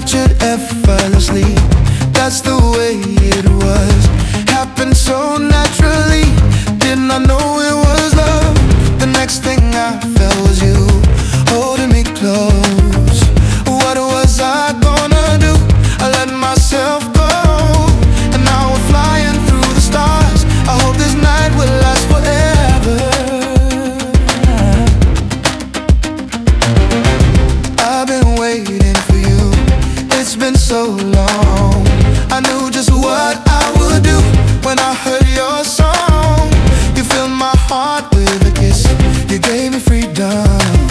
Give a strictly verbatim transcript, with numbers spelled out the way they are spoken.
captured effortlessly. That's the way it was. Happened so naturally. Did not know it was love. The next thing I felt was you holding me close. What was I gonna do? I let myself go, and now we're flying through the stars. I hope this night will last forever. I've been waiting for you. It's been so long. I knew just what I would do when I heard your song. You filled my heart with a kiss. You gave me freedom.